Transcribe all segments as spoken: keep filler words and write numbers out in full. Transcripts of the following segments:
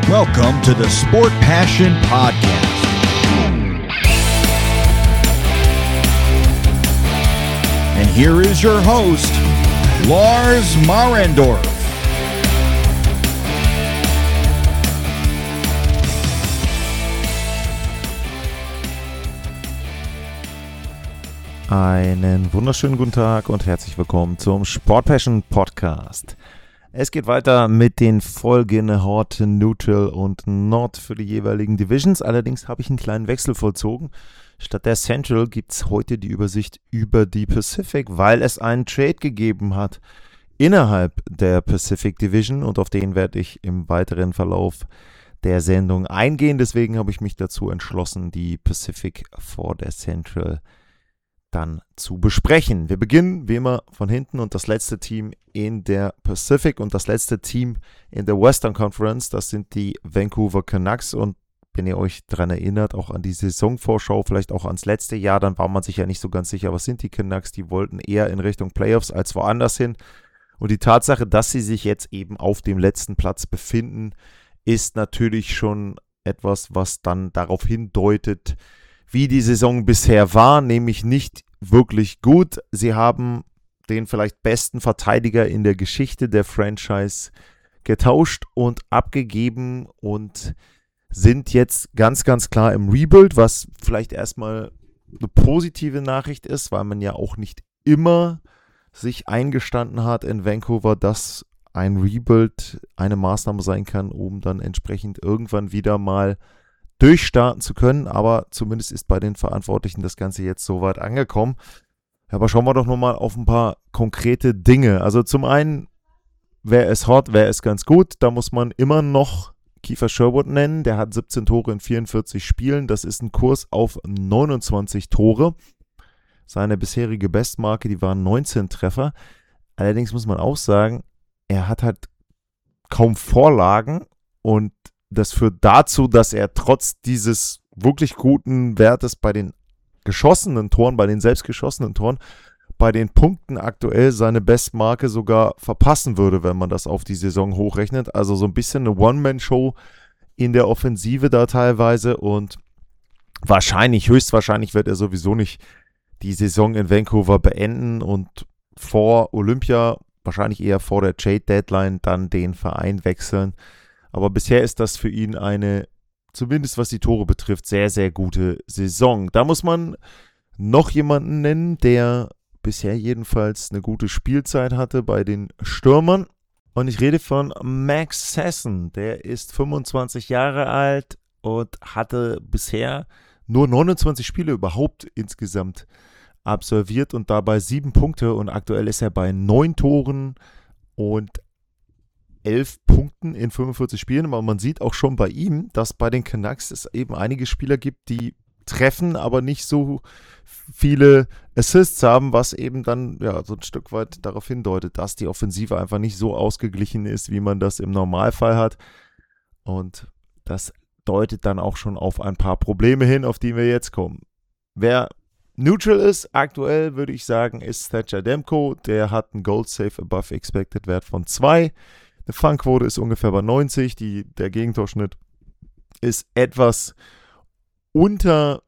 Welcome to the Sport Passion Podcast. And here is your host, Lars Marendorf. Einen wunderschönen guten Tag und herzlich willkommen zum Sport Passion Podcast. Es geht weiter mit den Folgen Hot, Neutral und Not für die jeweiligen Divisions. Allerdings habe ich einen kleinen Wechsel vollzogen. Statt der Central gibt es heute die Übersicht über die Pacific, weil es einen Trade gegeben hat innerhalb der Pacific Division und auf den werde ich im weiteren Verlauf der Sendung eingehen. Deswegen habe ich mich dazu entschlossen, die Pacific vor der Central dann zu besprechen. Wir beginnen wie immer von hinten und das letzte Team in der Pacific und das letzte Team in der Western Conference, das sind die Vancouver Canucks. Und wenn ihr euch daran erinnert, auch an die Saisonvorschau, vielleicht auch ans letzte Jahr, dann war man sich ja nicht so ganz sicher, was sind die Canucks, die wollten eher in Richtung Playoffs als woanders hin. Und die Tatsache, dass sie sich jetzt eben auf dem letzten Platz befinden, ist natürlich schon etwas, was dann darauf hindeutet, wie die Saison bisher war, nämlich nicht wirklich gut. Sie haben den vielleicht besten Verteidiger in der Geschichte der Franchise getauscht und abgegeben und sind jetzt ganz, ganz klar im Rebuild, was vielleicht erstmal eine positive Nachricht ist, weil man ja auch nicht immer sich eingestanden hat in Vancouver, dass ein Rebuild eine Maßnahme sein kann, um dann entsprechend irgendwann wieder mal durchstarten zu können, aber zumindest ist bei den Verantwortlichen das Ganze jetzt so weit angekommen. Aber schauen wir doch nochmal auf ein paar konkrete Dinge. Also zum einen, wer ist hot, wer ist ganz gut, da muss man immer noch Kiefer Sherwood nennen, der hat siebzehn Tore in vierundvierzig Spielen, das ist ein Kurs auf neunundzwanzig Tore. Seine bisherige Bestmarke, die waren neunzehn Treffer. Allerdings muss man auch sagen, er hat halt kaum Vorlagen und das führt dazu, dass er trotz dieses wirklich guten Wertes bei den geschossenen Toren, bei den selbst geschossenen Toren, bei den Punkten aktuell seine Bestmarke sogar verpassen würde, wenn man das auf die Saison hochrechnet. Also so ein bisschen eine One-Man-Show in der Offensive da teilweise und wahrscheinlich, höchstwahrscheinlich wird er sowieso nicht die Saison in Vancouver beenden und vor Olympia, wahrscheinlich eher vor der Trade-Deadline, dann den Verein wechseln. Aber bisher ist das für ihn eine, zumindest was die Tore betrifft, sehr, sehr gute Saison. Da muss man noch jemanden nennen, der bisher jedenfalls eine gute Spielzeit hatte bei den Stürmern. Und ich rede von Max Sasson. Der ist fünfundzwanzig Jahre alt und hatte bisher nur neunundzwanzig Spiele überhaupt insgesamt absolviert und dabei sieben Punkte. Und aktuell ist er bei neun Toren und elf Punkten in fünfundvierzig Spielen, aber man sieht auch schon bei ihm, dass bei den Canucks es eben einige Spieler gibt, die treffen, aber nicht so viele Assists haben, was eben dann ja so ein Stück weit darauf hindeutet, dass die Offensive einfach nicht so ausgeglichen ist, wie man das im Normalfall hat. Und das deutet dann auch schon auf ein paar Probleme hin, auf die wir jetzt kommen. Wer neutral ist, aktuell würde ich sagen, ist Thatcher Demko. Der hat einen Goal Save Above Expected Wert von zwei. Die Fangquote ist ungefähr bei neunzig, die, der Gegentorschnitt ist etwas unter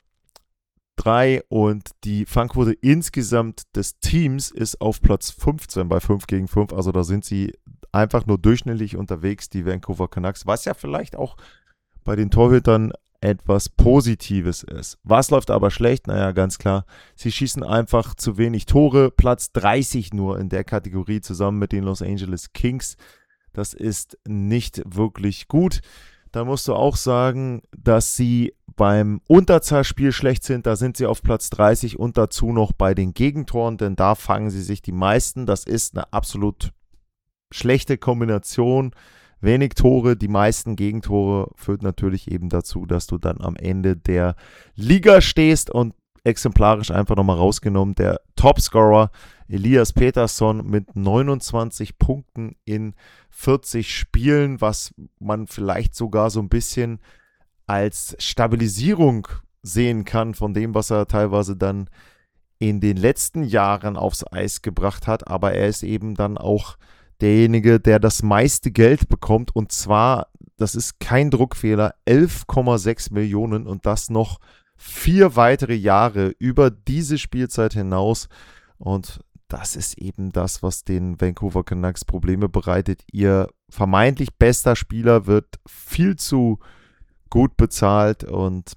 drei und die Fangquote insgesamt des Teams ist auf Platz fünfzehn bei fünf gegen fünf, also da sind sie einfach nur durchschnittlich unterwegs, die Vancouver Canucks, was ja vielleicht auch bei den Torhütern etwas Positives ist. Was läuft aber schlecht? Naja, ganz klar, sie schießen einfach zu wenig Tore, Platz dreißig nur in der Kategorie zusammen mit den Los Angeles Kings. Das ist nicht wirklich gut. Da musst du auch sagen, dass sie beim Unterzahlspiel schlecht sind. Da sind sie auf Platz dreißig und dazu noch bei den Gegentoren, denn da fangen sie sich die meisten. Das ist eine absolut schlechte Kombination. Wenig Tore, die meisten Gegentore führt natürlich eben dazu, dass du dann am Ende der Liga stehst und exemplarisch einfach nochmal rausgenommen, der Topscorer Elias Pettersson mit neunundzwanzig Punkten in vierzig Spielen, was man vielleicht sogar so ein bisschen als Stabilisierung sehen kann von dem, was er teilweise dann in den letzten Jahren aufs Eis gebracht hat, aber er ist eben dann auch derjenige, der das meiste Geld bekommt, und zwar das ist kein Druckfehler, elf Komma sechs Millionen und das noch vier weitere Jahre über diese Spielzeit hinaus. Und das ist eben das, was den Vancouver Canucks Probleme bereitet. Ihr vermeintlich bester Spieler wird viel zu gut bezahlt und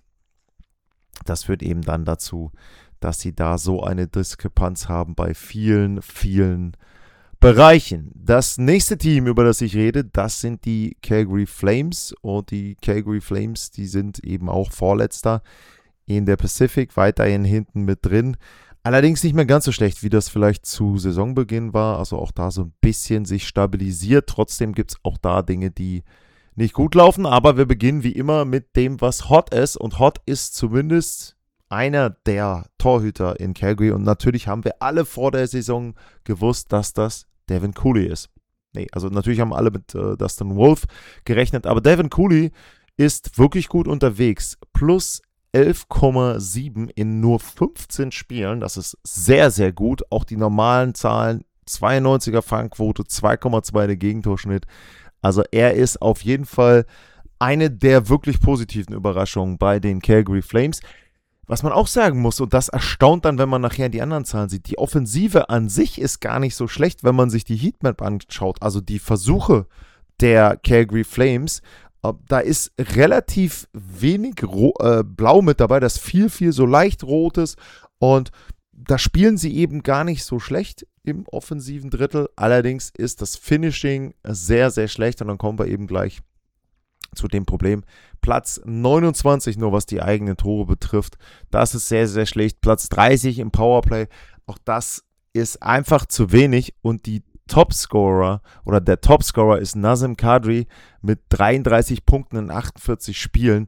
das führt eben dann dazu, dass sie da so eine Diskrepanz haben bei vielen, vielen Bereichen. Das nächste Team, über das ich rede, das sind die Calgary Flames und die Calgary Flames, die sind eben auch Vorletzter in der Pacific, weiterhin hinten mit drin. Allerdings nicht mehr ganz so schlecht, wie das vielleicht zu Saisonbeginn war, also auch da so ein bisschen sich stabilisiert. Trotzdem gibt es auch da Dinge, die nicht gut laufen, aber wir beginnen wie immer mit dem, was hot ist und hot ist zumindest einer der Torhüter in Calgary und natürlich haben wir alle vor der Saison gewusst, dass das Devin Cooley ist. Nee, also natürlich haben alle mit äh, Dustin Wolf gerechnet, aber Devin Cooley ist wirklich gut unterwegs. Plus elf Komma sieben in nur fünfzehn Spielen, das ist sehr, sehr gut. Auch die normalen Zahlen, zweiundneunziger Fangquote, zwei Komma zwei der Gegentorschnitt. Also er ist auf jeden Fall eine der wirklich positiven Überraschungen bei den Calgary Flames. Was man auch sagen muss, und das erstaunt dann, wenn man nachher die anderen Zahlen sieht, die Offensive an sich ist gar nicht so schlecht, wenn man sich die Heatmap anschaut. Also die Versuche der Calgary Flames, da ist relativ wenig Ro- äh, Blau mit dabei, das ist viel, viel so leicht Rotes und da spielen sie eben gar nicht so schlecht im offensiven Drittel. Allerdings ist das Finishing sehr, sehr schlecht und dann kommen wir eben gleich zu dem Problem. Platz neunundzwanzig nur, was die eigenen Tore betrifft. Das ist sehr, sehr schlecht. Platz dreißig im Powerplay. Auch das ist einfach zu wenig und die Topscorer oder der Topscorer ist Nazem Kadri mit dreiunddreißig Punkten in achtundvierzig Spielen.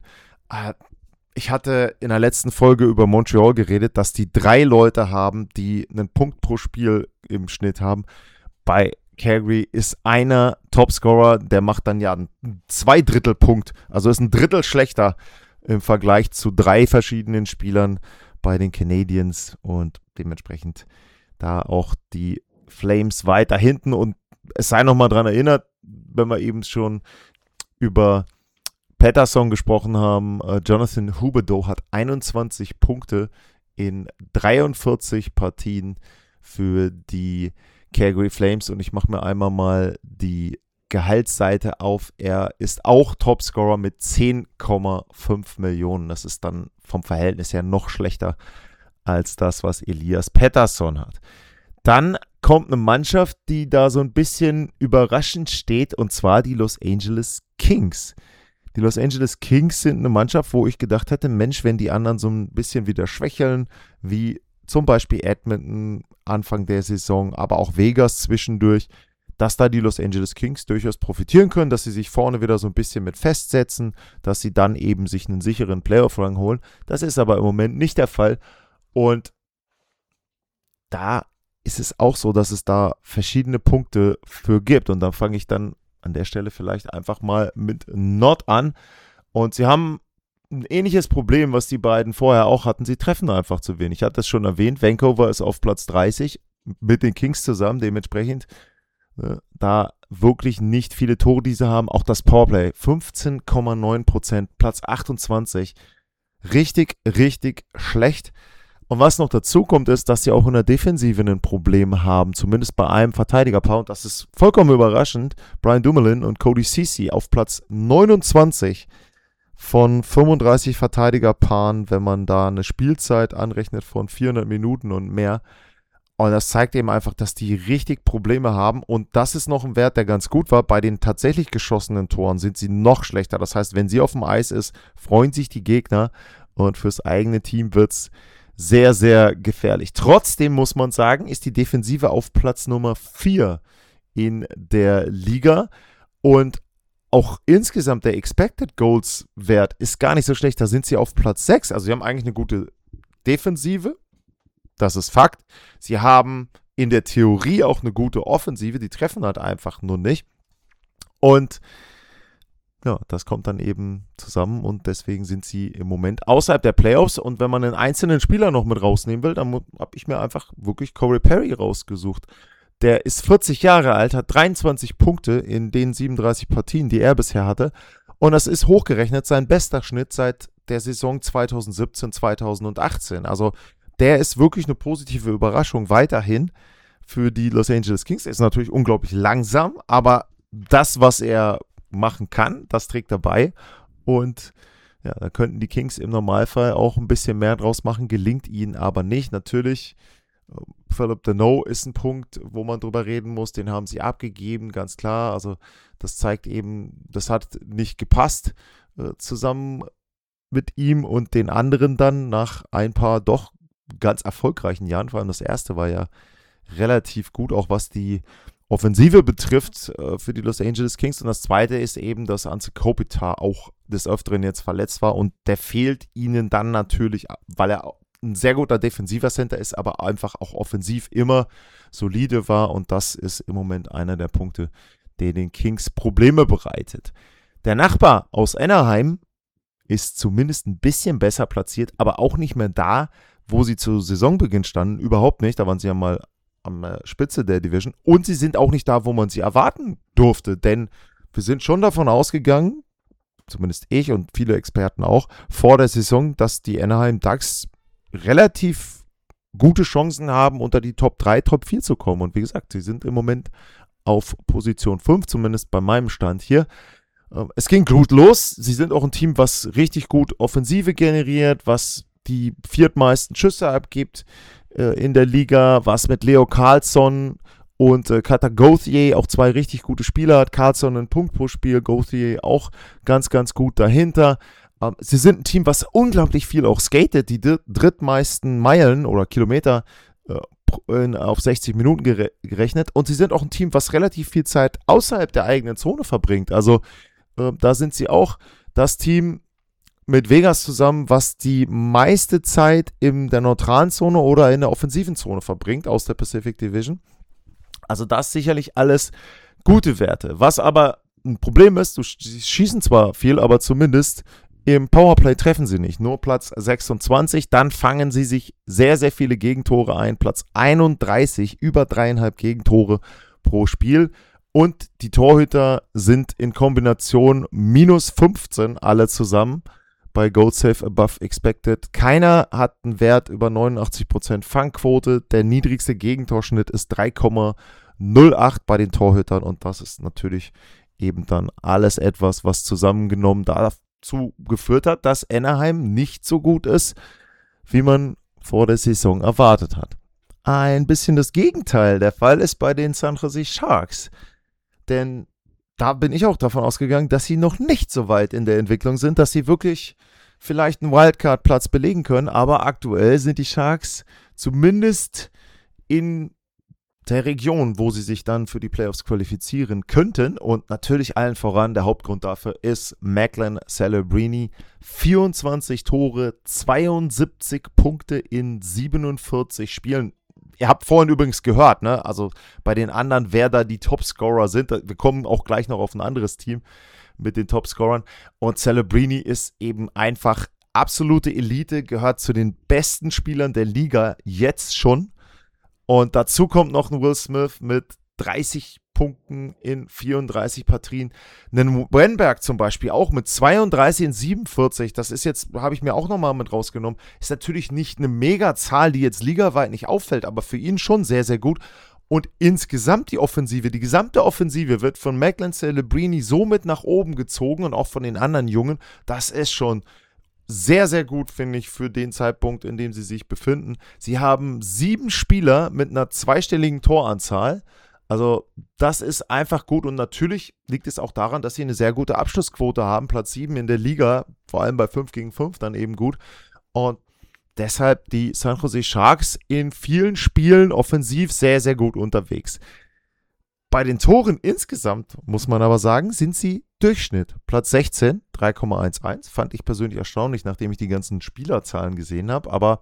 Ich hatte in der letzten Folge über Montreal geredet, dass die drei Leute haben, die einen Punkt pro Spiel im Schnitt haben. Bei Calgary ist einer Topscorer, der macht dann ja einen Zweidrittelpunkt, also ist ein Drittel schlechter im Vergleich zu drei verschiedenen Spielern bei den Canadiens und dementsprechend da auch die Flames weiter hinten und es sei nochmal dran erinnert, wenn wir eben schon über Pettersson gesprochen haben, äh, Jonathan Huberdeau hat einundzwanzig Punkte in dreiundvierzig Partien für die Calgary Flames und ich mache mir einmal mal die Gehaltsseite auf. Er ist auch Topscorer mit zehn Komma fünf Millionen. Das ist dann vom Verhältnis her noch schlechter als das, was Elias Pettersson hat. Dann kommt eine Mannschaft, die da so ein bisschen überraschend steht, und zwar die Los Angeles Kings. Die Los Angeles Kings sind eine Mannschaft, wo ich gedacht hätte, Mensch, wenn die anderen so ein bisschen wieder schwächeln, wie zum Beispiel Edmonton Anfang der Saison, aber auch Vegas zwischendurch, dass da die Los Angeles Kings durchaus profitieren können, dass sie sich vorne wieder so ein bisschen mit festsetzen, dass sie dann eben sich einen sicheren Playoff-Rang holen. Das ist aber im Moment nicht der Fall. Und da ist es auch so, dass es da verschiedene Punkte für gibt. Und da fange ich dann an der Stelle vielleicht einfach mal mit Not an. Und sie haben ein ähnliches Problem, was die beiden vorher auch hatten. Sie treffen einfach zu wenig. Ich hatte es schon erwähnt, Vancouver ist auf Platz dreißig mit den Kings zusammen. Dementsprechend äh, da wirklich nicht viele Tore, die sie haben. Auch das Powerplay, fünfzehn Komma neun Prozent, Platz achtundzwanzig. Richtig, richtig schlecht. Und was noch dazu kommt, ist, dass sie auch in der Defensive ein Problem haben, zumindest bei einem Verteidigerpaar. Und das ist vollkommen überraschend. Brian Dumoulin und Cody Ceci auf Platz neunundzwanzig von fünfunddreißig Verteidigerpaaren, wenn man da eine Spielzeit anrechnet von vierhundert Minuten und mehr. Und das zeigt eben einfach, dass die richtig Probleme haben. Und das ist noch ein Wert, der ganz gut war. Bei den tatsächlich geschossenen Toren sind sie noch schlechter. Das heißt, wenn sie auf dem Eis ist, freuen sich die Gegner. Und fürs eigene Team wird es sehr, sehr gefährlich. Trotzdem muss man sagen, ist die Defensive auf Platz Nummer vier in der Liga. Und auch insgesamt der Expected Goals Wert ist gar nicht so schlecht. Da sind sie auf Platz sechs. Also sie haben eigentlich eine gute Defensive. Das ist Fakt. Sie haben in der Theorie auch eine gute Offensive. Die treffen halt einfach nur nicht. Und ja, das kommt dann eben zusammen und deswegen sind sie im Moment außerhalb der Playoffs. Und wenn man einen einzelnen Spieler noch mit rausnehmen will, dann habe ich mir einfach wirklich Corey Perry rausgesucht. Der ist vierzig Jahre alt, hat dreiundzwanzig Punkte in den siebenunddreißig Partien, die er bisher hatte. Und das ist hochgerechnet sein bester Schnitt seit der Saison zwanzig siebzehn, zwanzig achtzehn. Also der ist wirklich eine positive Überraschung weiterhin für die Los Angeles Kings. Er ist natürlich unglaublich langsam, aber das, was er machen kann, das trägt er bei. Und ja, da könnten die Kings im Normalfall auch ein bisschen mehr draus machen, gelingt ihnen aber nicht. Natürlich, Philip Danault ist ein Punkt, wo man drüber reden muss, den haben sie abgegeben, ganz klar. Also das zeigt eben, das hat nicht gepasst äh, zusammen mit ihm und den anderen dann nach ein paar doch ganz erfolgreichen Jahren. Vor allem das erste war ja relativ gut, auch was die Offensive betrifft äh, für die Los Angeles Kings. Und das zweite ist eben, dass Anze Kopitar auch des Öfteren jetzt verletzt war und der fehlt ihnen dann natürlich, weil er ein sehr guter defensiver Center ist, aber einfach auch offensiv immer solide war und das ist im Moment einer der Punkte, der den Kings Probleme bereitet. Der Nachbar aus Anaheim ist zumindest ein bisschen besser platziert, aber auch nicht mehr da, wo sie zu Saisonbeginn standen, überhaupt nicht, da waren sie ja mal am Spitze der Division und sie sind auch nicht da, wo man sie erwarten durfte, denn wir sind schon davon ausgegangen, zumindest ich und viele Experten auch, vor der Saison, dass die Anaheim Ducks relativ gute Chancen haben, unter die Top drei, Top vier zu kommen und wie gesagt, sie sind im Moment auf Position fünf, zumindest bei meinem Stand hier. Es ging gut los, sie sind auch ein Team, was richtig gut Offensive generiert, was die viertmeisten Schüsse abgibt in der Liga, was mit Leo Carlsson und äh, Carter Gauthier auch zwei richtig gute Spieler hat. Carlsson ein Punkt pro Spiel, Gauthier auch ganz, ganz gut dahinter. Ähm, sie sind ein Team, was unglaublich viel auch skatet, die d- drittmeisten Meilen oder Kilometer äh, in, auf sechzig Minuten gere- gerechnet. Und sie sind auch ein Team, was relativ viel Zeit außerhalb der eigenen Zone verbringt. Also äh, da sind sie auch das Team mit Vegas zusammen, was die meiste Zeit in der neutralen Zone oder in der offensiven Zone verbringt aus der Pacific Division. Also das sicherlich alles gute Werte. Was aber ein Problem ist, du sie schießen zwar viel, aber zumindest im Powerplay treffen sie nicht. Nur Platz sechsundzwanzig, dann fangen sie sich sehr, sehr viele Gegentore ein. Platz einunddreißig, über dreieinhalb Gegentore pro Spiel. Und die Torhüter sind in Kombination minus fünfzehn alle zusammen. Bei Goal Save Above Expected. Keiner hat einen Wert über neunundachtzig Prozent Fangquote. Der niedrigste Gegentorschnitt ist drei Komma null acht bei den Torhütern und das ist natürlich eben dann alles etwas, was zusammengenommen dazu geführt hat, dass Anaheim nicht so gut ist, wie man vor der Saison erwartet hat. Ein bisschen das Gegenteil der Fall ist bei den San Jose Sharks. Denn da bin ich auch davon ausgegangen, dass sie noch nicht so weit in der Entwicklung sind, dass sie wirklich vielleicht einen Wildcard-Platz belegen können, aber aktuell sind die Sharks zumindest in der Region, wo sie sich dann für die Playoffs qualifizieren könnten und natürlich allen voran, der Hauptgrund dafür ist Macklin Celebrini, vierundzwanzig Tore, zweiundsiebzig Punkte in siebenundvierzig Spielen. Ihr habt vorhin übrigens gehört, ne? Also bei den anderen, wer da die Topscorer sind. Wir kommen auch gleich noch auf ein anderes Team mit den Topscorern. Und Celebrini ist eben einfach absolute Elite, gehört zu den besten Spielern der Liga jetzt schon. Und dazu kommt noch ein Will Smith mit dreißig Punkten in vierunddreißig Partien. Einen Wenberg zum Beispiel auch mit zweiunddreißig in siebenundvierzig. Das ist jetzt, habe ich mir auch nochmal mit rausgenommen. Ist natürlich nicht eine Mega-Zahl, die jetzt ligaweit nicht auffällt, aber für ihn schon sehr, sehr gut. Und insgesamt die Offensive, die gesamte Offensive wird von Macklin Celebrini so mit nach oben gezogen und auch von den anderen Jungen. Das ist schon sehr, sehr gut, finde ich, für den Zeitpunkt, in dem sie sich befinden. Sie haben sieben Spieler mit einer zweistelligen Toranzahl. Also das ist einfach gut und natürlich liegt es auch daran, dass sie eine sehr gute Abschlussquote haben. Platz sieben in der Liga, vor allem bei fünf gegen fünf dann eben gut. Und deshalb die San Jose Sharks in vielen Spielen offensiv sehr, sehr gut unterwegs. Bei den Toren insgesamt, muss man aber sagen, sind sie Durchschnitt. Platz sechzehn, drei Komma elf, fand ich persönlich erstaunlich, nachdem ich die ganzen Spielerzahlen gesehen habe. Aber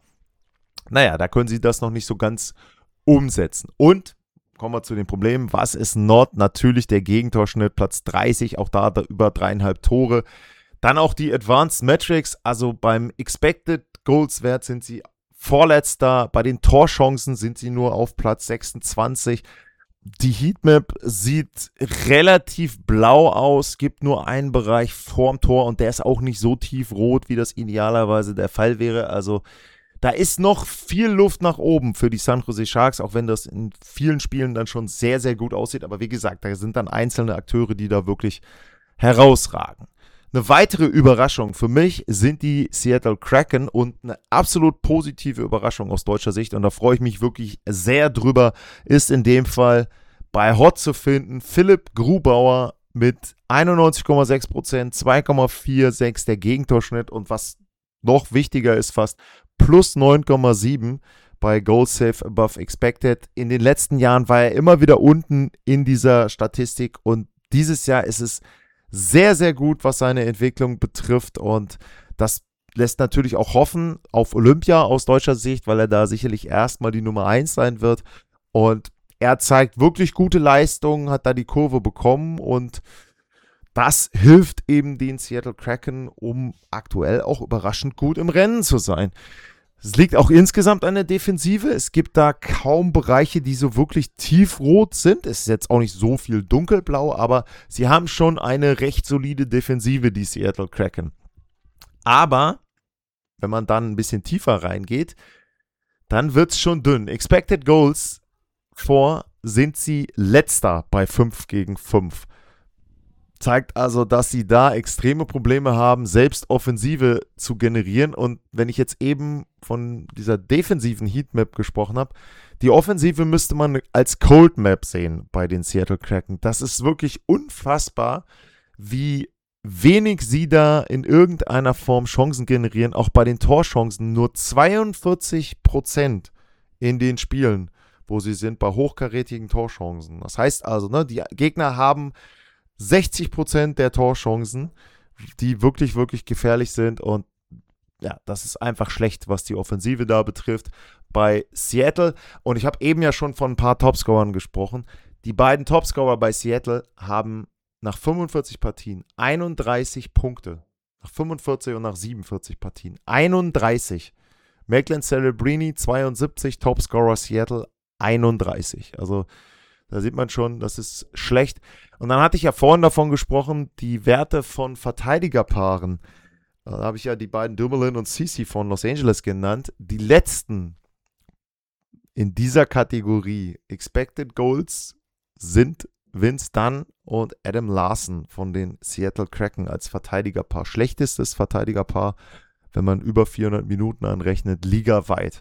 naja, da können sie das noch nicht so ganz umsetzen. Und kommen wir zu den Problemen. Was ist Nord? Natürlich der Gegentorschnitt, Platz dreißig, auch da, da über dreieinhalb Tore. Dann auch die Advanced Metrics, also beim Expected Goals Wert sind sie vorletzter, bei den Torchancen sind sie nur auf Platz sechsundzwanzig. Die Heatmap sieht relativ blau aus, gibt nur einen Bereich vorm Tor und der ist auch nicht so tiefrot, wie das idealerweise der Fall wäre. Also da ist noch viel Luft nach oben für die San Jose Sharks, auch wenn das in vielen Spielen dann schon sehr, sehr gut aussieht. Aber wie gesagt, da sind dann einzelne Akteure, die da wirklich herausragen. Eine weitere Überraschung für mich sind die Seattle Kraken und eine absolut positive Überraschung aus deutscher Sicht. Und da freue ich mich wirklich sehr drüber, ist in dem Fall bei Hot zu finden Philipp Grubauer mit einundneunzig Komma sechs Prozent, zwei Komma sechsundvierzig der Gegentorschnitt und was noch wichtiger ist fast, plus neun Komma sieben bei Goal Save Above Expected. In den letzten Jahren war er immer wieder unten in dieser Statistik und dieses Jahr ist es sehr, sehr gut, was seine Entwicklung betrifft und das lässt natürlich auch hoffen auf Olympia aus deutscher Sicht, weil er da sicherlich erstmal die Nummer eins sein wird und er zeigt wirklich gute Leistungen, hat da die Kurve bekommen und das hilft eben den Seattle Kraken, um aktuell auch überraschend gut im Rennen zu sein. Es liegt auch insgesamt an der Defensive. Es gibt da kaum Bereiche, die so wirklich tiefrot sind. Es ist jetzt auch nicht so viel dunkelblau, aber sie haben schon eine recht solide Defensive, die Seattle Kraken. Aber wenn man dann ein bisschen tiefer reingeht, dann wird es schon dünn. Expected Goals vor sind sie letzter bei fünf gegen fünf. Zeigt also, dass sie da extreme Probleme haben, selbst Offensive zu generieren. Und wenn ich jetzt eben von dieser defensiven Heatmap gesprochen habe, die Offensive müsste man als Cold Map sehen bei den Seattle Kraken. Das ist wirklich unfassbar, wie wenig sie da in irgendeiner Form Chancen generieren. Auch bei den Torchancen nur zweiundvierzig Prozent in den Spielen, wo sie sind, bei hochkarätigen Torchancen. Das heißt also, ne, die Gegner haben sechzig Prozent der Torchancen, die wirklich, wirklich gefährlich sind und ja, das ist einfach schlecht, was die Offensive da betrifft bei Seattle und ich habe eben ja schon von ein paar Topscorern gesprochen. Die beiden Topscorer bei Seattle haben nach fünfundvierzig Partien einunddreißig Punkte, nach fünfundvierzig und nach siebenundvierzig Partien einunddreißig. Macklin Celebrini zweiundsiebzig, Topscorer Seattle einunddreißig, also da sieht man schon, das ist schlecht. Und dann hatte ich ja vorhin davon gesprochen, die Werte von Verteidigerpaaren. Da habe ich ja die beiden Dumoulin und Ceci von Los Angeles genannt. Die letzten in dieser Kategorie Expected Goals sind Vince Dunn und Adam Larson von den Seattle Kraken als Verteidigerpaar. Schlechtestes Verteidigerpaar, wenn man über vierhundert Minuten anrechnet, ligaweit.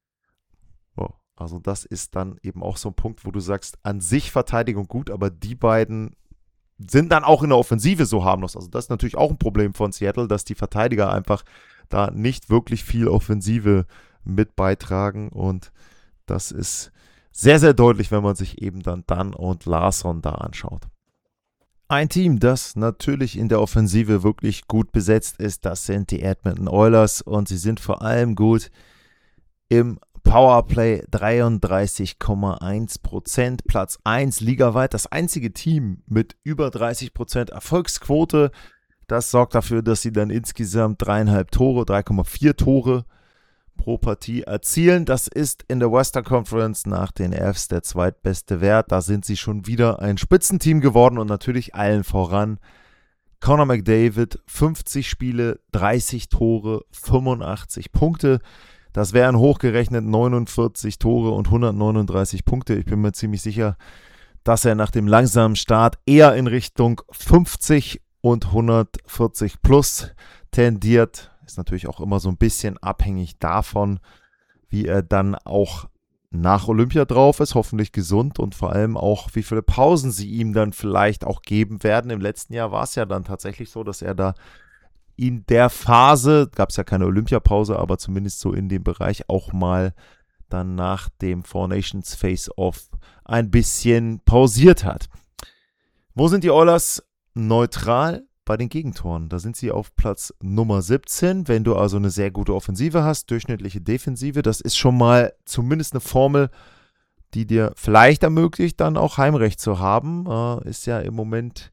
Also das ist dann eben auch so ein Punkt, wo du sagst, an sich Verteidigung gut, aber die beiden sind dann auch in der Offensive so harmlos. Also das ist natürlich auch ein Problem von Seattle, dass die Verteidiger einfach da nicht wirklich viel Offensive mit beitragen und das ist sehr, sehr deutlich, wenn man sich eben dann Dunn und Larson da anschaut. Ein Team, das natürlich in der Offensive wirklich gut besetzt ist, das sind die Edmonton Oilers und sie sind vor allem gut im Powerplay, dreiunddreißig Komma eins Prozent, Platz eins ligaweit, das einzige Team mit über dreißig Prozent Erfolgsquote. Das sorgt dafür, dass sie dann insgesamt dreieinhalb Tore, drei Komma vier Tore pro Partie erzielen. Das ist in der Western Conference nach den Avs der zweitbeste Wert. Da sind sie schon wieder ein Spitzenteam geworden und natürlich allen voran Connor McDavid, fünfzig Spiele, dreißig Tore, fünfundachtzig Punkte. Das wären hochgerechnet neunundvierzig Tore und hundertneununddreißig Punkte. Ich bin mir ziemlich sicher, dass er nach dem langsamen Start eher in Richtung fünfzig und hundertvierzig plus tendiert. Ist natürlich auch immer so ein bisschen abhängig davon, wie er dann auch nach Olympia drauf ist. Hoffentlich gesund und vor allem auch, wie viele Pausen sie ihm dann vielleicht auch geben werden. Im letzten Jahr war es ja dann tatsächlich so, dass er da in der Phase, gab es ja keine Olympiapause, aber zumindest so in dem Bereich auch mal dann nach dem Four Nations Face-Off ein bisschen pausiert hat. Wo sind die Oilers? Neutral bei den Gegentoren. Da sind sie auf Platz Nummer siebzehn. Wenn du also eine sehr gute Offensive hast, durchschnittliche Defensive, das ist schon mal zumindest eine Formel, die dir vielleicht ermöglicht, dann auch Heimrecht zu haben. Äh, ist ja im Moment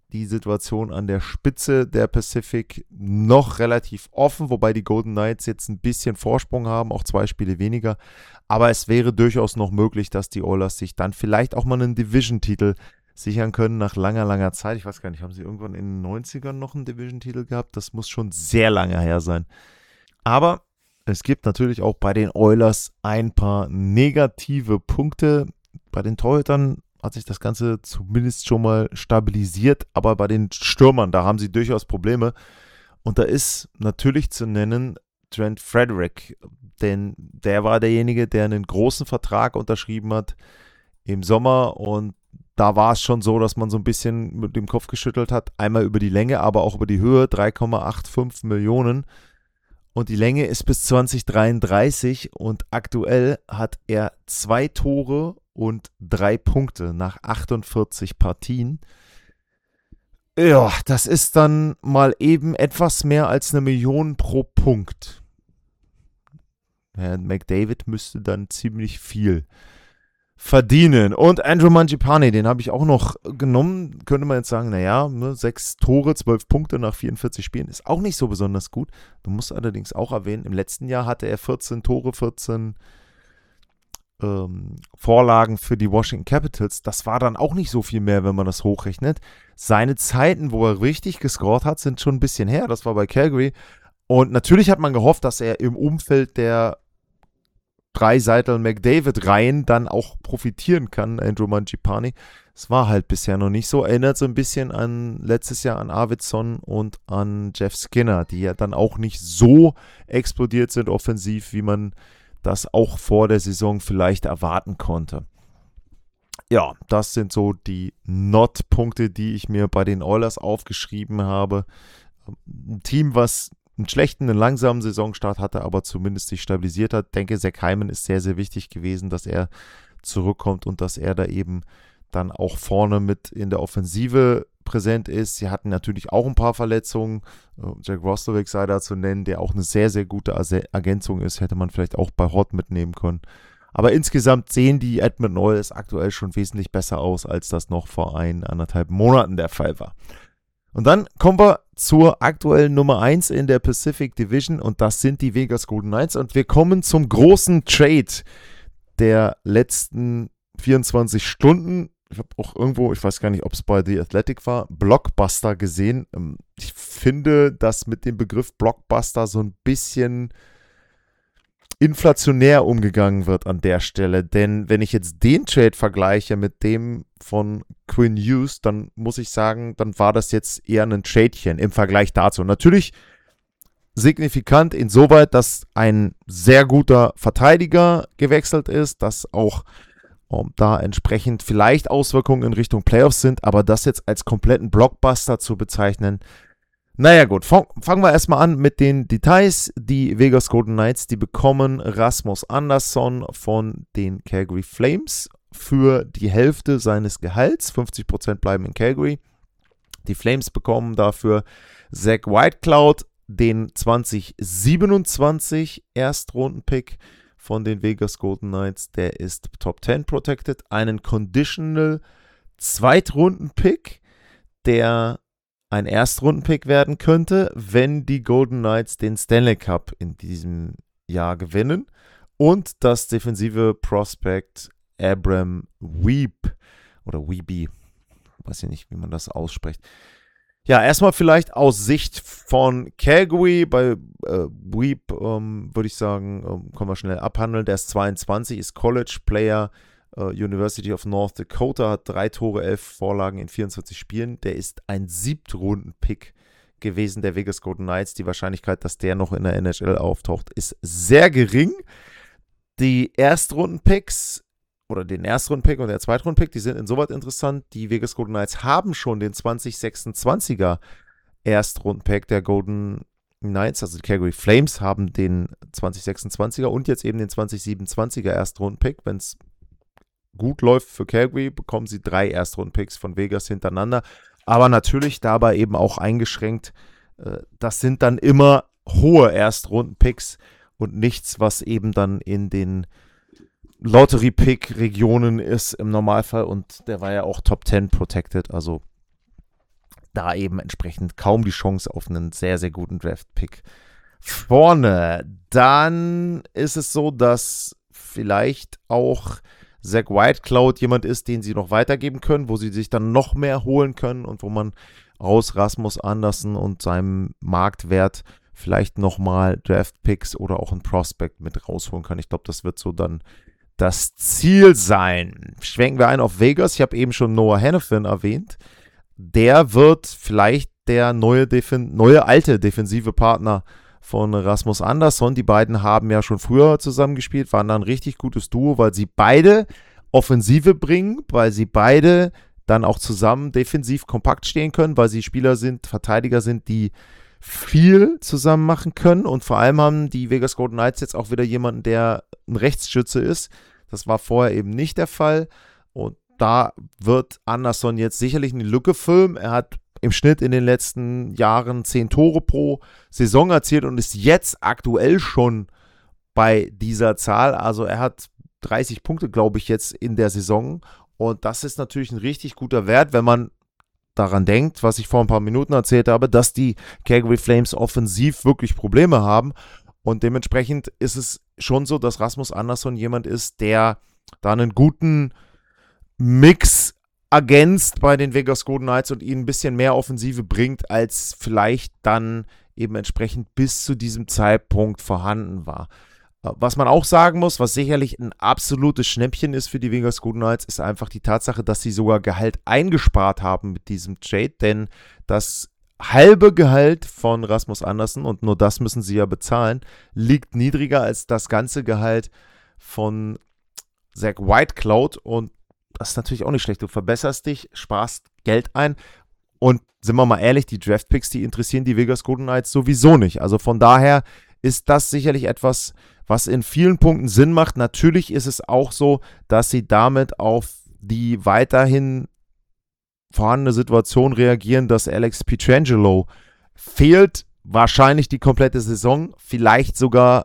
die Situation an der Spitze der Pacific noch relativ offen, wobei die Golden Knights jetzt ein bisschen Vorsprung haben, auch zwei Spiele weniger. Aber es wäre durchaus noch möglich, dass die Oilers sich dann vielleicht auch mal einen Division-Titel sichern können nach langer, langer Zeit. Ich weiß gar nicht, haben sie irgendwann in den neunzigern noch einen Division-Titel gehabt? Das muss schon sehr lange her sein. Aber es gibt natürlich auch bei den Oilers ein paar negative Punkte. Bei den Torhütern hat sich das Ganze zumindest schon mal stabilisiert, aber bei den Stürmern, da haben sie durchaus Probleme. Und da ist natürlich zu nennen Trent Frederic, denn der war derjenige, der einen großen Vertrag unterschrieben hat im Sommer, und da war es schon so, dass man so ein bisschen mit dem Kopf geschüttelt hat, einmal über die Länge, aber auch über die Höhe, drei Komma fünfundachtzig Millionen. Und die Länge ist bis zwanzig dreiunddreißig und aktuell hat er zwei Tore und drei Punkte nach achtundvierzig Partien. Ja, das ist dann mal eben etwas mehr als eine Million pro Punkt. Herr McDavid müsste dann ziemlich viel verdienen. Und Andrew Mangiapane, den habe ich auch noch genommen. Könnte man jetzt sagen, naja, ne, sechs Tore, zwölf Punkte nach vierundvierzig Spielen ist auch nicht so besonders gut. Du musst allerdings auch erwähnen, im letzten Jahr hatte er vierzehn Tore, vierzehn ähm, Vorlagen für die Washington Capitals. Das war dann auch nicht so viel mehr, wenn man das hochrechnet. Seine Zeiten, wo er richtig gescored hat, sind schon ein bisschen her. Das war bei Calgary. Und natürlich hat man gehofft, dass er im Umfeld der Drei-Seitel-McDavid-Reihen dann auch profitieren kann, Andrew Mangiapane. Es war halt bisher noch nicht so. Erinnert so ein bisschen an letztes Jahr an Arvidsson und an Jeff Skinner, die ja dann auch nicht so explodiert sind offensiv, wie man das auch vor der Saison vielleicht erwarten konnte. Ja, das sind so die Not-Punkte, die ich mir bei den Oilers aufgeschrieben habe. Ein Team, was einen schlechten, einen langsamen Saisonstart hatte, aber zumindest sich stabilisiert hat. Ich denke, Zach Hyman ist sehr, sehr wichtig gewesen, dass er zurückkommt und dass er da eben dann auch vorne mit in der Offensive präsent ist. Sie hatten natürlich auch ein paar Verletzungen. Jack Roslovic sei da zu nennen, der auch eine sehr, sehr gute Ergänzung ist. Hätte man vielleicht auch bei Hort mitnehmen können. Aber insgesamt sehen die Edmonton Oilers aktuell schon wesentlich besser aus, als das noch vor ein, anderthalb Monaten der Fall war. Und dann kommen wir zur aktuellen Nummer eins in der Pacific Division, und das sind die Vegas Golden Knights. Und wir kommen zum großen Trade der letzten vierundzwanzig Stunden. Ich habe auch irgendwo, ich weiß gar nicht, ob es bei The Athletic war, Blockbuster gesehen. Ich finde, dass mit dem Begriff Blockbuster so ein bisschen inflationär umgegangen wird an der Stelle. Denn wenn ich jetzt den Trade vergleiche mit dem von Quinn Hughes, dann muss ich sagen, dann war das jetzt eher ein Tradechen im Vergleich dazu. Natürlich signifikant insoweit, dass ein sehr guter Verteidiger gewechselt ist, dass auch um, da entsprechend vielleicht Auswirkungen in Richtung Playoffs sind, aber das jetzt als kompletten Blockbuster zu bezeichnen, naja gut, fang, fangen wir erstmal an mit den Details. Die Vegas Golden Knights, die bekommen Rasmus Andersson von den Calgary Flames für die Hälfte seines Gehalts. fünfzig Prozent bleiben in Calgary. Die Flames bekommen dafür Zach Whitecloud, den zwanzig siebenundzwanzig Erstrunden-Pick von den Vegas Golden Knights. Der ist Top zehn protected. Einen Conditional Zweitrunden-Pick, der ein Erstrunden-Pick werden könnte, wenn die Golden Knights den Stanley Cup in diesem Jahr gewinnen. Und das defensive Prospect Abram Wiebe oder Wiebe, weiß ich nicht, wie man das ausspricht. Ja, erstmal vielleicht aus Sicht von Calgary. Bei äh, Wiebe ähm, würde ich sagen, ähm, können wir schnell abhandeln. Der ist zweiundzwanzig, ist College-Player, University of North Dakota, hat drei Tore, elf Vorlagen in vierundzwanzig Spielen. Der ist ein Siebtrunden-Pick gewesen der Vegas Golden Knights. Die Wahrscheinlichkeit, dass der noch in der N H L auftaucht, ist sehr gering. Die Erstrunden-Picks oder den Erstrunden-Pick und der Zweitrunden-Pick, die sind insoweit interessant. Die Vegas Golden Knights haben schon den zwanzig sechsundzwanziger Erstrunden-Pick der Golden Knights, also die Calgary Flames haben den zwanzig sechsundzwanziger und jetzt eben den zwanzig siebenundzwanziger Erstrunden-Pick. Wenn es gut läuft für Calgary, bekommen sie drei Erstrunden-Picks von Vegas hintereinander. Aber natürlich dabei eben auch eingeschränkt. Das sind dann immer hohe Erstrunden-Picks und nichts, was eben dann in den Lottery-Pick-Regionen ist im Normalfall. Und der war ja auch Top zehn protected. Also da eben entsprechend kaum die Chance auf einen sehr, sehr guten Draft-Pick vorne. Dann ist es so, dass vielleicht auch Zach Whitecloud jemand ist, den sie noch weitergeben können, wo sie sich dann noch mehr holen können und wo man aus Rasmus Andersson und seinem Marktwert vielleicht nochmal Draft-Picks oder auch ein Prospect mit rausholen kann. Ich glaube, das wird so dann das Ziel sein. Schwenken wir ein auf Vegas. Ich habe eben schon Noah Hanifin erwähnt. Der wird vielleicht der neue, Defen- neue alte defensive Partner von Rasmus Andersson. Die beiden haben ja schon früher zusammengespielt, waren dann ein richtig gutes Duo, weil sie beide Offensive bringen, weil sie beide dann auch zusammen defensiv kompakt stehen können, weil sie Spieler sind, Verteidiger sind, die viel zusammen machen können, und vor allem haben die Vegas Golden Knights jetzt auch wieder jemanden, der ein Rechtsschütze ist. Das war vorher eben nicht der Fall, und da wird Andersson jetzt sicherlich eine Lücke füllen. Er hat im Schnitt in den letzten Jahren zehn Tore pro Saison erzielt und ist jetzt aktuell schon bei dieser Zahl. Also er hat dreißig Punkte, glaube ich, jetzt in der Saison, und das ist natürlich ein richtig guter Wert, wenn man daran denkt, was ich vor ein paar Minuten erzählt habe, dass die Calgary Flames offensiv wirklich Probleme haben, und dementsprechend ist es schon so, dass Rasmus Andersson jemand ist, der da einen guten Mix ergänzt bei den Vegas Golden Knights und ihnen ein bisschen mehr Offensive bringt, als vielleicht dann eben entsprechend bis zu diesem Zeitpunkt vorhanden war. Was man auch sagen muss, was sicherlich ein absolutes Schnäppchen ist für die Vegas Golden Knights, ist einfach die Tatsache, dass sie sogar Gehalt eingespart haben mit diesem Trade, denn das halbe Gehalt von Rasmus Andersson, und nur das müssen sie ja bezahlen, liegt niedriger als das ganze Gehalt von Zach Whitecloud, und das ist natürlich auch nicht schlecht. Du verbesserst dich, sparst Geld ein, und sind wir mal ehrlich, die Draftpicks, die interessieren die Vegas Golden Knights sowieso nicht. Also von daher ist das sicherlich etwas, was in vielen Punkten Sinn macht. Natürlich ist es auch so, dass sie damit auf die weiterhin vorhandene Situation reagieren, dass Alex Pietrangelo fehlt, wahrscheinlich die komplette Saison. Vielleicht sogar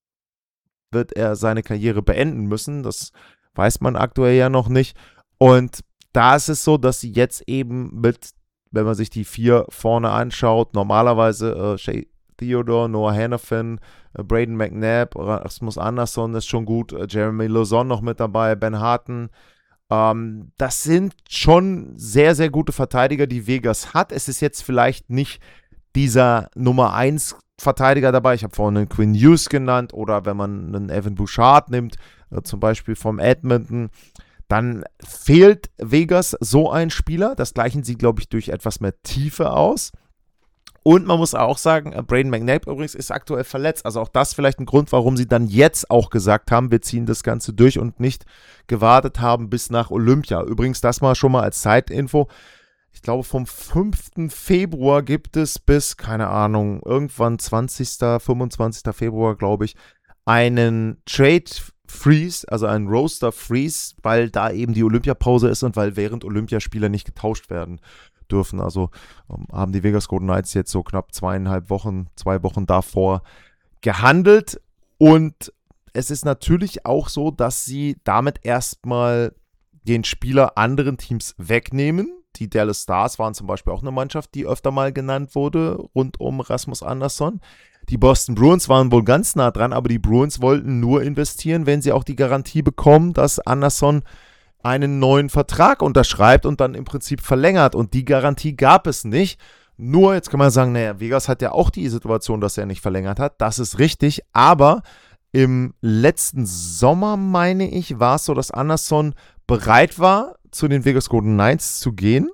wird er seine Karriere beenden müssen. Das weiß man aktuell ja noch nicht. Und da ist es so, dass sie jetzt eben mit, wenn man sich die vier vorne anschaut, normalerweise äh, Shea Theodore, Noah Hanifin, äh, Braden McNabb, Rasmus Andersson ist schon gut, äh, Jeremy Lauzon noch mit dabei, Ben Harten. Ähm, das sind schon sehr, sehr gute Verteidiger, die Vegas hat. Es ist jetzt vielleicht nicht dieser Nummer eins Verteidiger dabei. Ich habe vorhin einen Quinn Hughes genannt, oder wenn man einen Evan Bouchard nimmt, äh, zum Beispiel vom Edmonton, dann fehlt Vegas so ein Spieler. Das gleichen sie, glaube ich, durch etwas mehr Tiefe aus. Und man muss auch sagen, Braden McNabb übrigens ist aktuell verletzt. Also auch das vielleicht ein Grund, warum sie dann jetzt auch gesagt haben, wir ziehen das Ganze durch und nicht gewartet haben bis nach Olympia. Übrigens, das mal schon mal als Zeitinfo. Ich glaube, vom fünften Februar gibt es bis, keine Ahnung, irgendwann zwanzigsten, fünfundzwanzigsten Februar, glaube ich, einen Trade Freeze, also einen Roster Freeze, weil da eben die Olympiapause ist und weil während Olympiaspieler nicht getauscht werden dürfen. Also ähm, haben die Vegas Golden Knights jetzt so knapp zweieinhalb Wochen, zwei Wochen davor gehandelt. Und es ist natürlich auch so, dass sie damit erstmal den Spieler anderen Teams wegnehmen. Die Dallas Stars waren zum Beispiel auch eine Mannschaft, die öfter mal genannt wurde, rund um Rasmus Andersson. Die Boston Bruins waren wohl ganz nah dran, aber die Bruins wollten nur investieren, wenn sie auch die Garantie bekommen, dass Andersson einen neuen Vertrag unterschreibt und dann im Prinzip verlängert. Und die Garantie gab es nicht. Nur, jetzt kann man sagen, naja, Vegas hat ja auch die Situation, dass er nicht verlängert hat. Das ist richtig, aber im letzten Sommer, meine ich, war es so, dass Andersson bereit war, zu den Vegas Golden Knights zu gehen.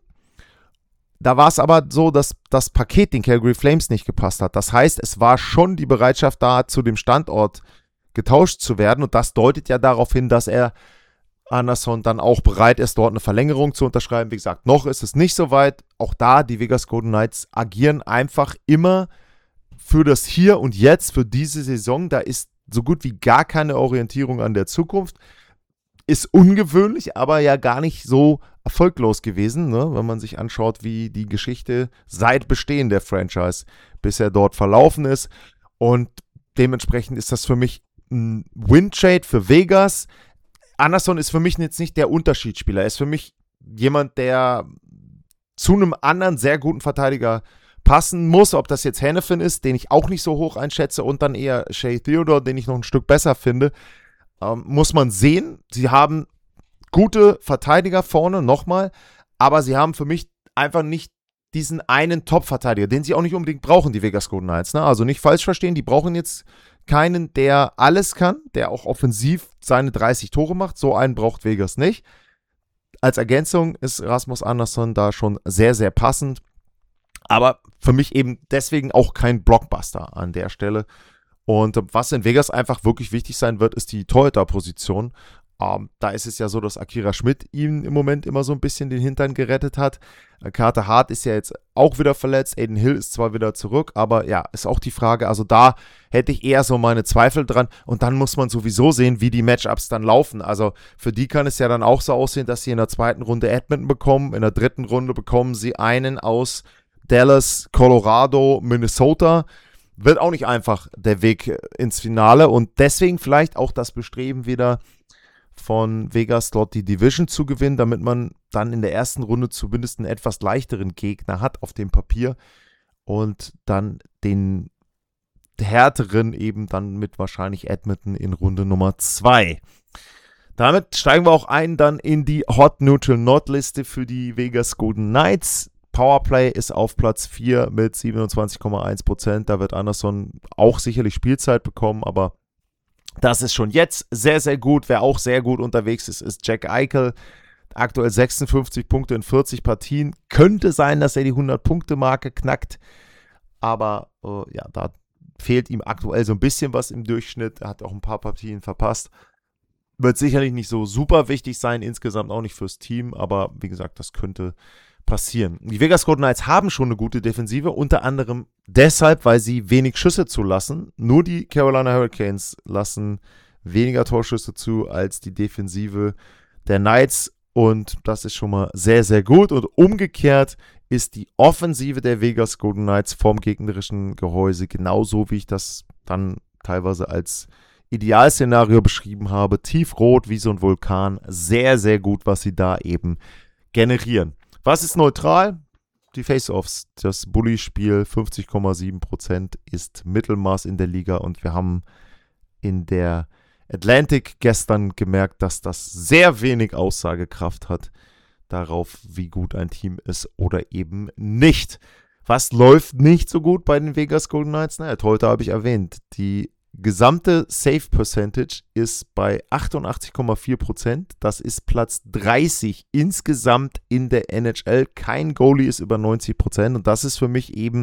Da war es aber so, dass das Paket den Calgary Flames nicht gepasst hat. Das heißt, es war schon die Bereitschaft da, zu dem Standort getauscht zu werden. Und das deutet ja darauf hin, dass er Andersson dann auch bereit ist, dort eine Verlängerung zu unterschreiben. Wie gesagt, noch ist es nicht so weit. Auch da, die Vegas Golden Knights agieren einfach immer für das Hier und Jetzt, für diese Saison. Da ist so gut wie gar keine Orientierung an der Zukunft. Ist ungewöhnlich, aber ja gar nicht so erfolglos gewesen, ne? Wenn man sich anschaut, wie die Geschichte seit Bestehen der Franchise bisher dort verlaufen ist. Und dementsprechend ist das für mich ein Win-Trade für Vegas. Andersson ist für mich jetzt nicht der Unterschiedsspieler. Er ist für mich jemand, der zu einem anderen sehr guten Verteidiger passen muss, ob das jetzt Hanifin ist, den ich auch nicht so hoch einschätze, und dann eher Shea Theodore, den ich noch ein Stück besser finde, ähm, muss man sehen. Sie haben gute Verteidiger vorne, nochmal, aber sie haben für mich einfach nicht diesen einen Top-Verteidiger, den sie auch nicht unbedingt brauchen, die Vegas Golden Knights. Ne? Also nicht falsch verstehen, die brauchen jetzt keinen, der alles kann, der auch offensiv seine dreißig Tore macht. So einen braucht Vegas nicht. Als Ergänzung ist Rasmus Andersson da schon sehr, sehr passend. Aber für mich eben deswegen auch kein Blockbuster an der Stelle. Und was in Vegas einfach wirklich wichtig sein wird, ist die Torhüter-Position. Ähm, da ist es ja so, dass Akira Schmidt ihm im Moment immer so ein bisschen den Hintern gerettet hat. Carter Hart ist ja jetzt auch wieder verletzt. Aiden Hill ist zwar wieder zurück, aber ja, ist auch die Frage. Also da hätte ich eher so meine Zweifel dran. Und dann muss man sowieso sehen, wie die Matchups dann laufen. Also für die kann es ja dann auch so aussehen, dass sie in der zweiten Runde Edmonton bekommen. In der dritten Runde bekommen sie einen aus Dallas, Colorado, Minnesota. Wird auch nicht einfach der Weg ins Finale. Und deswegen vielleicht auch das Bestreben wieder von Vegas, dort die Division zu gewinnen, damit man dann in der ersten Runde zumindest einen etwas leichteren Gegner hat auf dem Papier und dann den härteren eben dann mit wahrscheinlich Edmonton in Runde Nummer zwei. Damit steigen wir auch ein dann in die Hot Neutral Nord-Liste für die Vegas Golden Knights. Powerplay ist auf Platz vier mit siebenundzwanzig Komma eins Prozent. Da wird Andersson auch sicherlich Spielzeit bekommen, aber das ist schon jetzt sehr, sehr gut. Wer auch sehr gut unterwegs ist, ist Jack Eichel. Aktuell sechsundfünfzig Punkte in vierzig Partien. Könnte sein, dass er die hundert-Punkte-Marke knackt. Aber äh, ja, da fehlt ihm aktuell so ein bisschen was im Durchschnitt. Er hat auch ein paar Partien verpasst. Wird sicherlich nicht so super wichtig sein, insgesamt auch nicht fürs Team. Aber wie gesagt, das könnte passieren. Die Vegas Golden Knights haben schon eine gute Defensive, unter anderem deshalb, weil sie wenig Schüsse zulassen. Nur die Carolina Hurricanes lassen weniger Torschüsse zu als die Defensive der Knights, und das ist schon mal sehr, sehr gut. Und umgekehrt ist die Offensive der Vegas Golden Knights vom gegnerischen Gehäuse genauso, wie ich das dann teilweise als Idealszenario beschrieben habe. Tiefrot wie so ein Vulkan. Sehr, sehr gut, was sie da eben generieren. Was ist neutral? Die Face-Offs. Das Bully-Spiel fünfzig Komma sieben Prozent ist Mittelmaß in der Liga, und wir haben in der Atlantic gestern gemerkt, dass das sehr wenig Aussagekraft hat darauf, wie gut ein Team ist oder eben nicht. Was läuft nicht so gut bei den Vegas Golden Knights? Naja, heute habe ich erwähnt, die gesamte Save Percentage ist bei achtundachtzig Komma vier Prozent. Das ist Platz dreißig insgesamt in der N H L. Kein Goalie ist über neunzig Prozent, und das ist für mich eben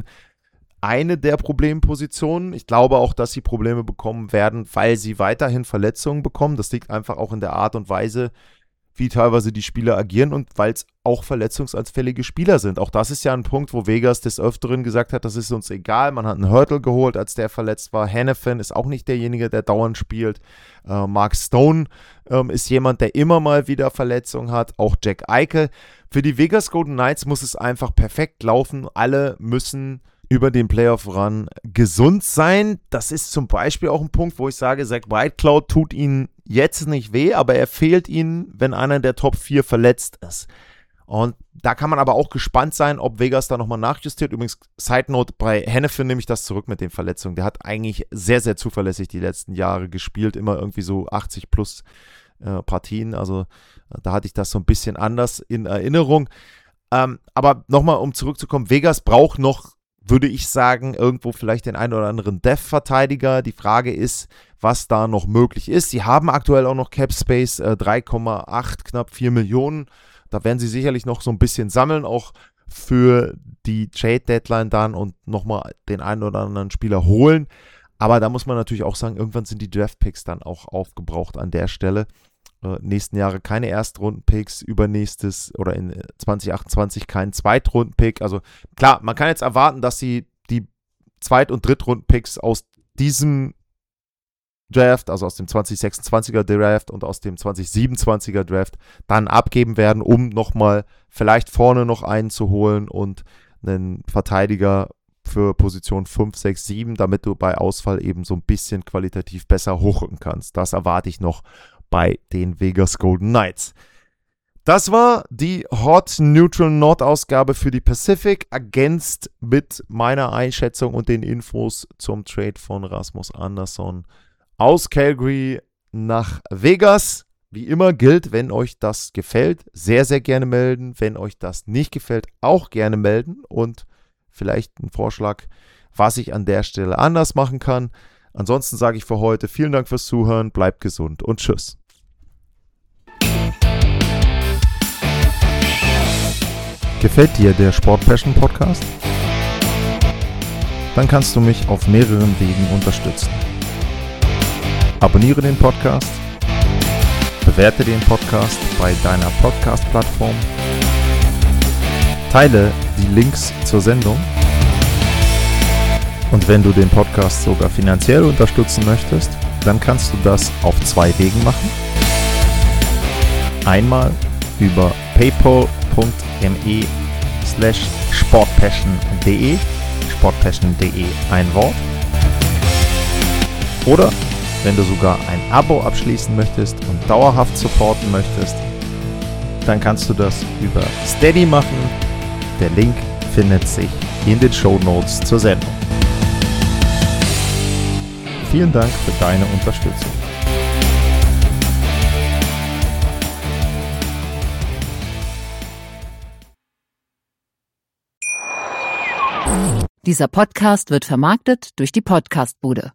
eine der Problempositionen. Ich glaube auch, dass sie Probleme bekommen werden, weil sie weiterhin Verletzungen bekommen. Das liegt einfach auch in der Art und Weise, wie teilweise die Spieler agieren, und weil es auch verletzungsanfällige Spieler sind. Auch das ist ja ein Punkt, wo Vegas des Öfteren gesagt hat, das ist uns egal. Man hat einen Hurtle geholt, als der verletzt war. Hanifin ist auch nicht derjenige, der dauernd spielt. Äh, Mark Stone ähm, ist jemand, der immer mal wieder Verletzungen hat. Auch Jack Eichel. Für die Vegas Golden Knights muss es einfach perfekt laufen. Alle müssen über den Playoff-Run gesund sein. Das ist zum Beispiel auch ein Punkt, wo ich sage, Zach Whitecloud tut ihnen jetzt nicht weh, aber er fehlt ihnen, wenn einer der Top vier verletzt ist. Und da kann man aber auch gespannt sein, ob Vegas da nochmal nachjustiert. Übrigens, Side Note, bei Hanifin nehme ich das zurück mit den Verletzungen. Der hat eigentlich sehr, sehr zuverlässig die letzten Jahre gespielt, immer irgendwie so achtzig plus äh, Partien. Also äh, da hatte ich das so ein bisschen anders in Erinnerung. Ähm, aber nochmal, um zurückzukommen, Vegas braucht noch, würde ich sagen, irgendwo vielleicht den einen oder anderen Depth-Verteidiger. Die Frage ist, was da noch möglich ist. Sie haben aktuell auch noch Cap Space, äh, drei Komma acht, knapp vier Millionen. Da werden sie sicherlich noch so ein bisschen sammeln, auch für die Trade-Deadline dann, und nochmal den einen oder anderen Spieler holen. Aber da muss man natürlich auch sagen, irgendwann sind die Draft-Picks dann auch aufgebraucht an der Stelle. Äh, nächsten Jahre keine Erstrunden-Picks, übernächstes oder in zwanzig achtundzwanzig kein Zweitrunden-Pick. Also klar, man kann jetzt erwarten, dass sie die Zweit- und Drittrunden-Picks aus diesem Draft, also aus dem zwanzig sechsundzwanziger Draft und aus dem zwanzig siebenundzwanziger Draft dann abgeben werden, um nochmal vielleicht vorne noch einen zu holen und einen Verteidiger für Position fünf, sechs, sieben, damit du bei Ausfall eben so ein bisschen qualitativ besser hochrücken kannst. Das erwarte ich noch bei den Vegas Golden Knights. Das war die Hot Neutral Not Ausgabe für die Pacific, ergänzt mit meiner Einschätzung und den Infos zum Trade von Rasmus Andersson aus Calgary nach Vegas. Wie immer gilt, wenn euch das gefällt, sehr, sehr gerne melden. Wenn euch das nicht gefällt, auch gerne melden und vielleicht einen Vorschlag, was ich an der Stelle anders machen kann. Ansonsten sage ich für heute vielen Dank fürs Zuhören, bleibt gesund und tschüss. Gefällt dir der Sport Passion Podcast? Dann kannst du mich auf mehreren Wegen unterstützen. Abonniere den Podcast, bewerte den Podcast bei deiner Podcast-Plattform, teile die Links zur Sendung und wenn du den Podcast sogar finanziell unterstützen möchtest, dann kannst du das auf zwei Wegen machen. Einmal über paypal.me slash sportpassion.de sportpassion.de ein Wort. Oder wenn du sogar ein Abo abschließen möchtest und dauerhaft supporten möchtest, dann kannst du das über Steady machen. Der Link findet sich in den Shownotes zur Sendung. Vielen Dank für deine Unterstützung. Dieser Podcast wird vermarktet durch die Podcastbude.